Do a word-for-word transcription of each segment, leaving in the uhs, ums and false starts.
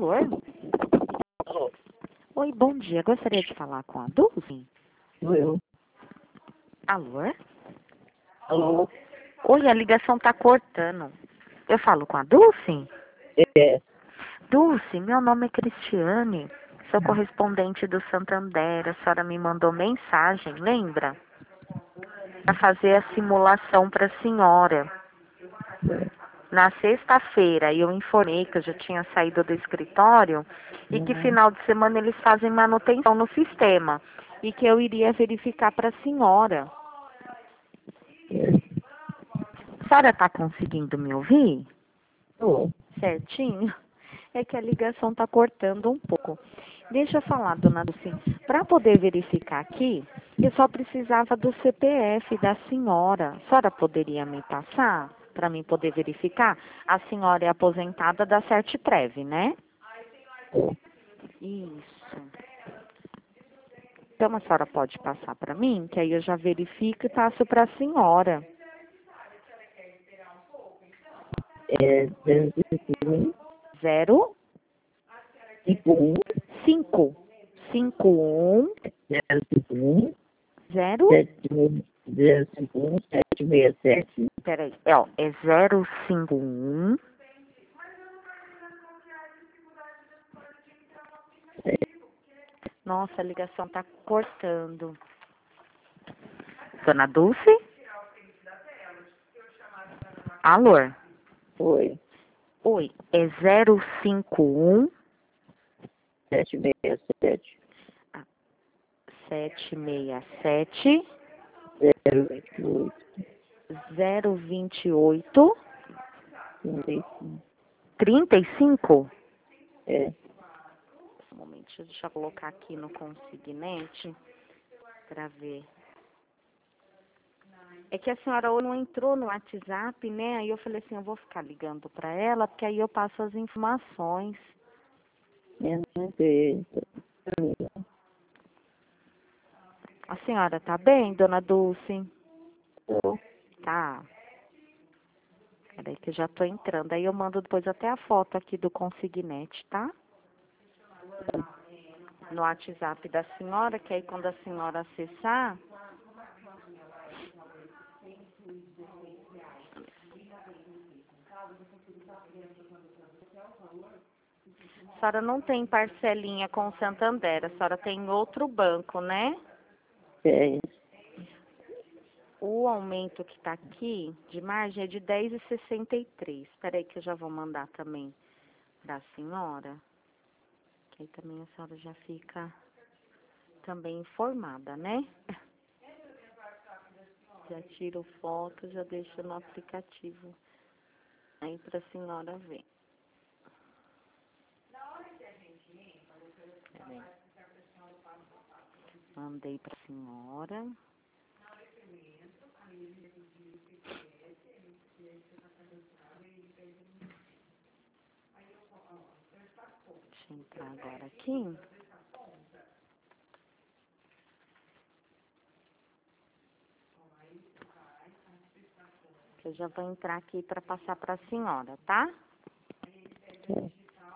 Alô? Alô? Oi, bom dia. Gostaria de falar com a Dulce? Sou eu. Alô? Alô? Oi, a ligação tá cortando. Eu falo com a Dulce? É. Dulce, meu nome é Cristiane. Sou correspondente do Santander. A senhora me mandou mensagem, lembra? Para fazer a simulação para a senhora. Na sexta-feira eu informei que eu já tinha saído do escritório e que final de semana eles fazem manutenção no sistema e que eu iria verificar para a senhora. A senhora está conseguindo me ouvir? Tô. Certinho? É que a ligação está cortando um pouco. Deixa eu falar, dona Dulce. Para poder verificar aqui, eu só precisava do C P F da senhora. A senhora poderia me passar para mim poder verificar? A senhora é aposentada da Certprev, né? Isso. Então a senhora pode passar para mim, que aí eu já verifico e passo para a senhora. É zero cinco um, Zero cinco um, cinco cinco um zero cinco um, zero. sete zero cinco um, sete seis sete. Peraí, é, ó, é zero cinco um. Nossa, a ligação tá cortando. Dona Dulce? Alô? Oi. Oi, é zero cinco um sete seis sete. sete seis sete zero vinte e oito. zero vinte e oito trinta e cinco. trinta e cinco. É. Um momentinho, deixa eu colocar aqui no consignante para ver. É que a senhora ou não entrou no WhatsApp, né? Aí eu falei assim, eu vou ficar ligando para ela, porque aí eu passo as informações. Eu não sei. A senhora tá bem, dona Dulce? Tô. Tá. Peraí que eu já tô entrando. Aí eu mando depois até a foto aqui do consignete, tá? No WhatsApp da senhora, que aí quando a senhora acessar... A senhora não tem parcelinha com o Santander, a senhora tem outro banco, né? É. O aumento que tá aqui de margem é de dez vírgula sessenta e três. Espera aí que eu já vou mandar também pra senhora. Que aí também a senhora já fica também informada, né? Já tiro foto, já deixo no aplicativo aí pra senhora ver. Peraí. Mandei pra senhora. Deixa eu entrar agora aqui. Que eu já vou entrar aqui para passar para a senhora, tá? É.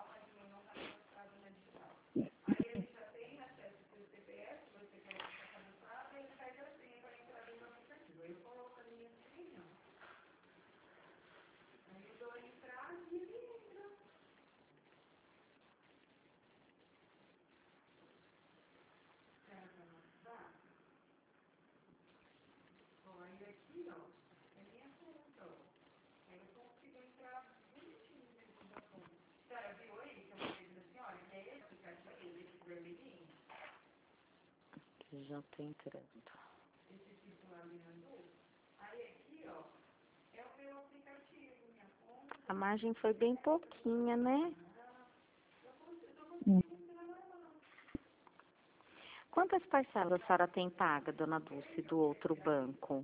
Que já tô entrando. A margem foi bem pouquinha, né? Hum. Quantas parcelas a senhora tem paga, dona Dulce, do outro banco?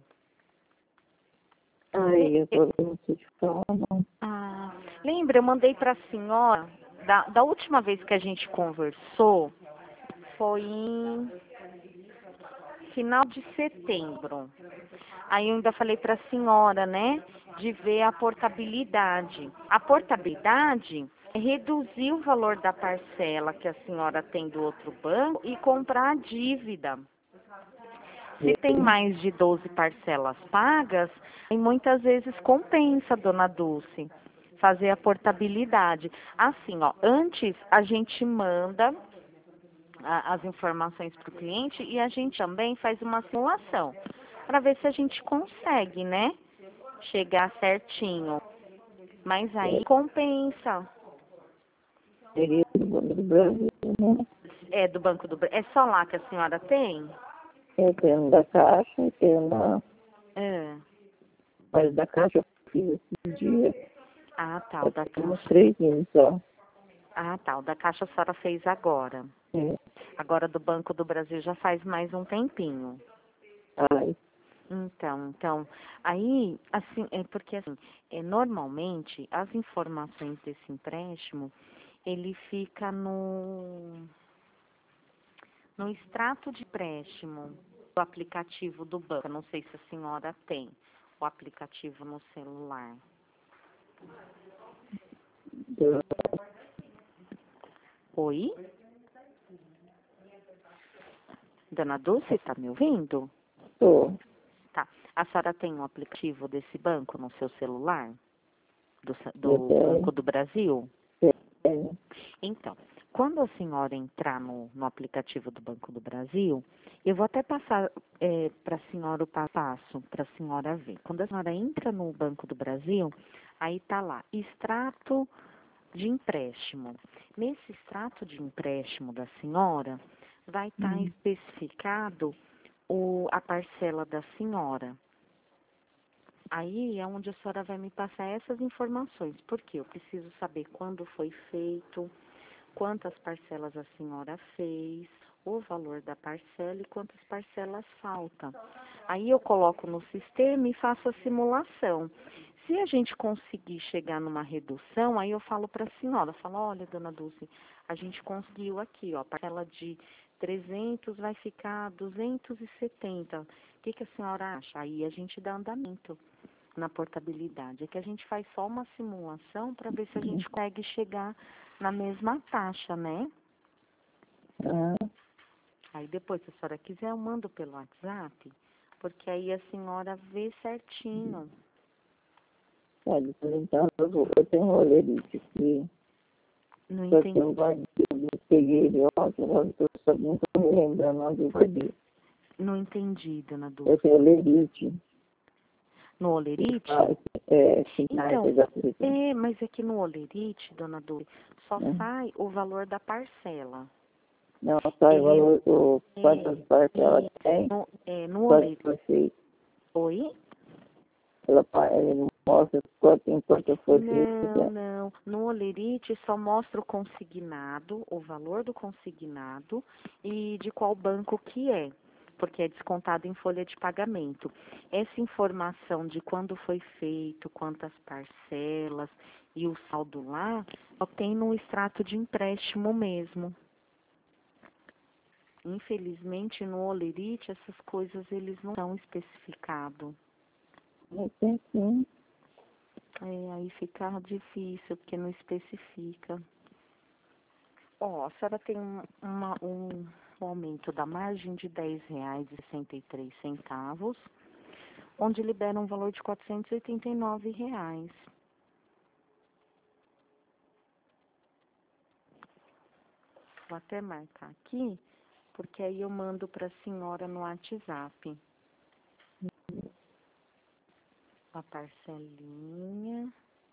Ai, eu tô, não sei te falar, não. Ah, lembra, eu mandei para a senhora, da, da última vez que a gente conversou, foi em final de setembro. Aí eu ainda falei para a senhora, né, de ver a portabilidade. A portabilidade reduzir o valor da parcela que a senhora tem do outro banco e comprar a dívida. Se tem mais de doze parcelas pagas, e muitas vezes compensa, dona Dulce, fazer a portabilidade. Assim, ó, antes a gente manda a, as informações para o cliente e a gente também faz uma simulação para ver se a gente consegue, né, chegar certinho. Mas aí compensa. Seria do Banco do Brasil, né? É do Banco do Brasil. É só lá que a senhora tem? Eu tenho da Caixa, eu tenho da... É. Mas da Caixa eu fiz esse dia. Ah, tá, o da Temos Caixa. três anos só. Ah, tá, o da Caixa a senhora fez agora. É. Agora do Banco do Brasil já faz mais um tempinho. Ai, Então, então, aí, assim, é porque assim, é, normalmente as informações desse empréstimo, ele fica no, no extrato de empréstimo do aplicativo do banco. Eu não sei se a senhora tem o aplicativo no celular. eu Oi? Dona Dulce, está me ouvindo? tô. Tá. A senhora tem um aplicativo desse banco no seu celular? Do, ce- Eu do tenho. Banco do Brasil? Tenho. Então, quando a senhora entrar no, no aplicativo do Banco do Brasil, eu vou até passar é, para a senhora o passo a passo, para a senhora ver. Quando a senhora entra no Banco do Brasil, aí está lá, extrato de empréstimo. Nesse extrato de empréstimo da senhora, vai estar Hum. especificado o, a parcela da senhora. Aí é onde a senhora vai me passar essas informações, porque eu preciso saber quando foi feito, quantas parcelas a senhora fez, o valor da parcela e quantas parcelas faltam. Aí eu coloco no sistema e faço a simulação. Se a gente conseguir chegar numa redução, aí eu falo para a senhora, falo, olha, dona Dulce, a gente conseguiu aqui, ó, a parcela de trezentos vai ficar duzentos e setenta. O que, que a senhora acha? Aí a gente dá andamento na portabilidade. É que a gente faz só uma simulação para ver se a gente consegue chegar na mesma taxa, né? Ah, Aí depois, se a senhora quiser, eu mando pelo WhatsApp, porque aí a senhora vê certinho. pode então eu, vou, eu tenho um olerite aqui. Não Só que entendi, eu guardei, eu peguei ele ontem, agora eu só não estou me lembrando onde eu guardei. não entendi, dona Eu Dulce. tenho olerite. No Que olerite? faz, é, finais Então, da fruta. é, mas é que no olerite, dona Dulce, só Né? sai o valor da parcela. Não, sai o Ele valor, o, quantas é, parcelas tem, no, é, no quanto olerite. foi feito. Oi? Ela, pa- ele mostra quanto, enquanto foi feito. Não, não. No olerite só mostra o consignado, o valor do consignado e de qual banco que é, porque é descontado em folha de pagamento. Essa informação de quando foi feito, quantas parcelas e o saldo lá, só tem no extrato de empréstimo mesmo. Infelizmente, no olerite, essas coisas eles não são especificados. Não tem sim. É, aí fica difícil, porque não especifica. Ó, a senhora tem um, uma- um aumento da margem de dez reais e sessenta e três centavos, onde libera um valor de quatrocentos e oitenta e nove reais. Vou até marcar aqui, porque aí eu mando para a senhora no WhatsApp. A parcelinha.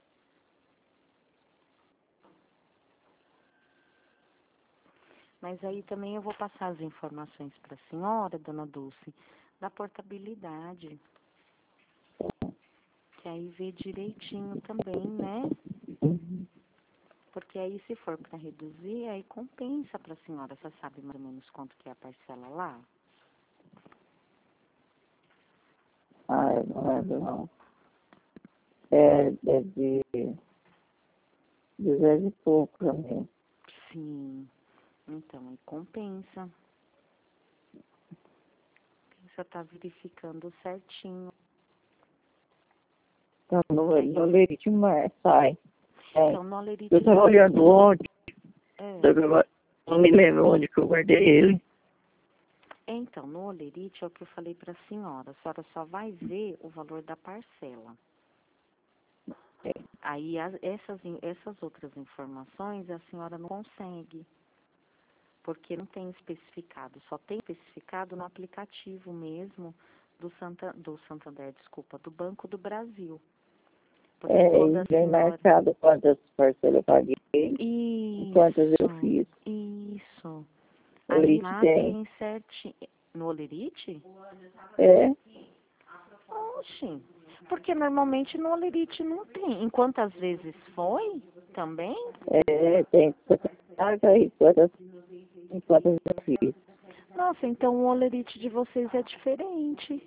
Mas aí também eu vou passar as informações para a senhora, dona Dulce, da portabilidade. Que aí vê direitinho também, né? Uhum. Porque aí se for para reduzir, aí compensa para a senhora. Você sabe mais ou menos quanto que é a parcela lá? Ah, eu não lembro não. É, é de duzentos e pouco também. Sim. Então, aí compensa. Você tá verificando certinho. Então, Que no, aí no eu... leite mar sai. É. Então, no Olerite... Eu estava olhando ontem, É. só que eu não me lembro onde que eu guardei ele. Então, no Olerite é o que eu falei para a senhora. A senhora só vai ver o valor da parcela. É. Aí, as, essas, essas outras informações a senhora não consegue. Porque não tem especificado. Só tem especificado no aplicativo mesmo do, Santa, do Santander, desculpa, do Banco do Brasil. Porque É, toda e vem senhora... marcado quantas parcelas eu paguei Isso, e quantas eu fiz. isso. O Aí Olerite lá tem. tem certinho. No Olerite? É, Oxi. Porque normalmente no Olerite não tem. Em quantas vezes foi também? é, tem quantas paga e quantas, e quantas eu fiz. Nossa, então o Olerite de vocês é diferente.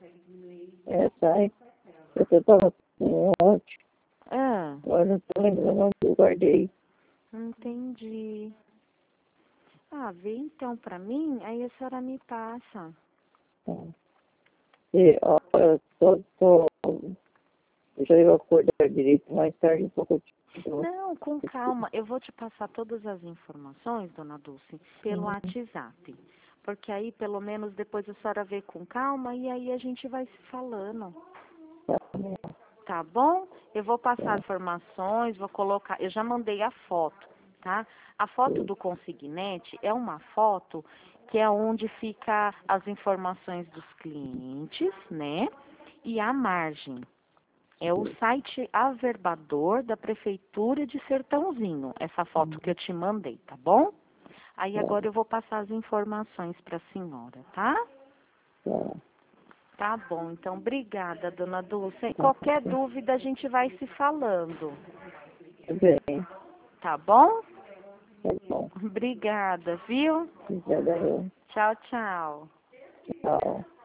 É, sai. Eu estava com ontem, Ah, agora não estou lembrando onde eu guardei. entendi. Ah, vê então pra mim, aí a senhora me passa. Tá. E, ó, eu tô, tô, deixa eu acordar direito mais tarde um pouco. Eu te dou. Não, com calma. Eu vou te passar todas as informações, dona Dulce, pelo Uhum. WhatsApp. Porque aí, pelo menos, depois a senhora vê com calma e aí a gente vai se falando. Tá bom. Tá bom? Eu vou passar Tá. as informações, vou colocar... Eu já mandei a foto, tá? A foto do consignete é uma foto que é onde fica as informações dos clientes, né? E a margem. É o site Averbador da Prefeitura de Sertãozinho, essa foto que eu te mandei, tá bom? Aí agora eu vou passar as informações para a senhora, tá? Tá. Tá bom, então obrigada, dona Dulce. Qualquer dúvida a gente vai se falando, Tudo bem. tá bom? Tá bom. Obrigada, viu? Obrigada. Tchau, tchau. Tchau.